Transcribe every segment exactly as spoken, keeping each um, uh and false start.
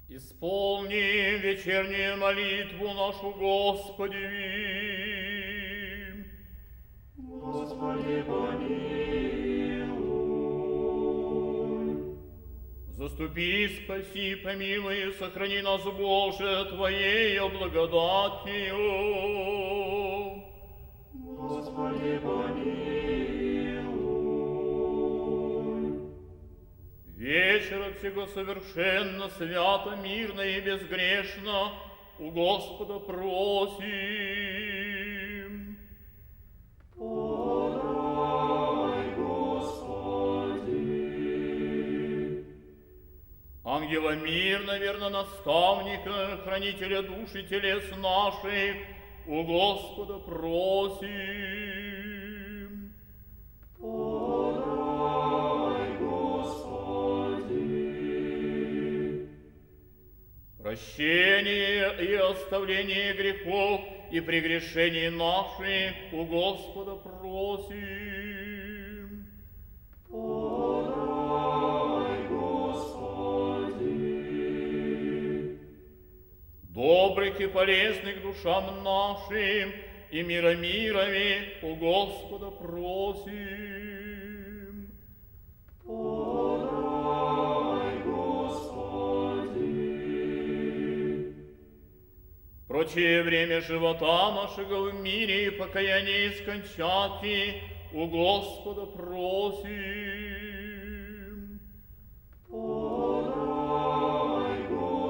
Исполни вечернюю молитву нашу, Господи, вим. Господи, помилуй. Заступи, спаси, помилуй, сохрани нас, Боже, Твоею благодатью. Господи, помилуй. Вечера всего совершенно, свято, мирно и безгрешно у Господа просим. Подай, Господи. Ангела мирно, верно наставника, хранителя душ и телес наших, у Господа просим. Подай, Господи. Прощение и оставление грехов и прегрешений наших у Господа просим. Подай, Господи. Добрых и полезных душам нашим и мира мирами у Господа просим. Подай, Господи. Прочее время живота нашего в мире и покаяние скончати у Господа просим. Подай,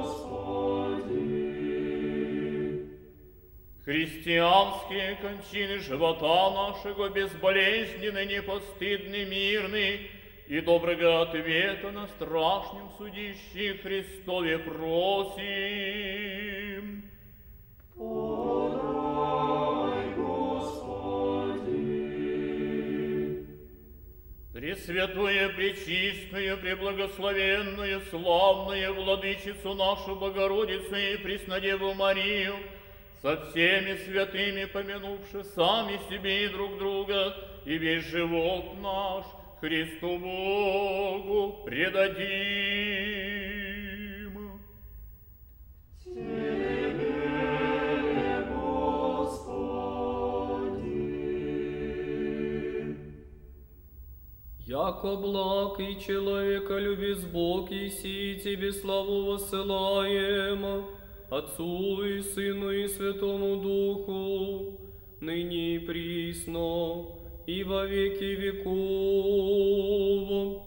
Господи. Христианские кончины живота нашего безболезненны, непостыдны, мирны, и доброго ответа на страшном судище Христове просим. Подай, Господи. Пресвятую, пречистую, преблагословенную, славную Владычицу нашу Богородицу и Преснодеву Марию, со всеми святыми помянувши сами себе и друг друга, и весь живот наш Христу Богу предадим. Тебе, Господи. Яко благ и человеколюбец Бог, еси Тебе славу воссылаем, Отцу и Сыну и Святому Духу, ныне и присно, и во веки веков.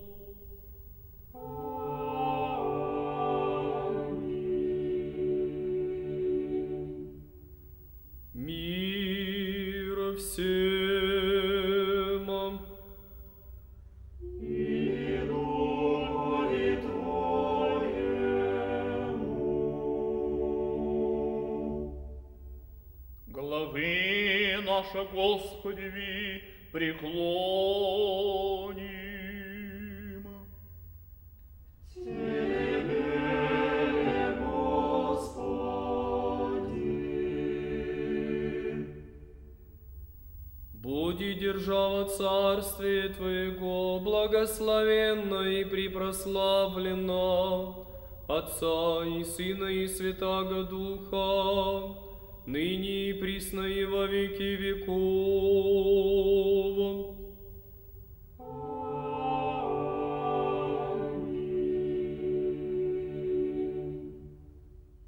Мир всем. И Духу Твоему. Главы наша, Господи, ви преклоним. Тебе, Господи. Буди держава царствия Твоего, благословенно и припрославленно, Отца и Сына и Святаго Духа, ныне и присно и во веки веков.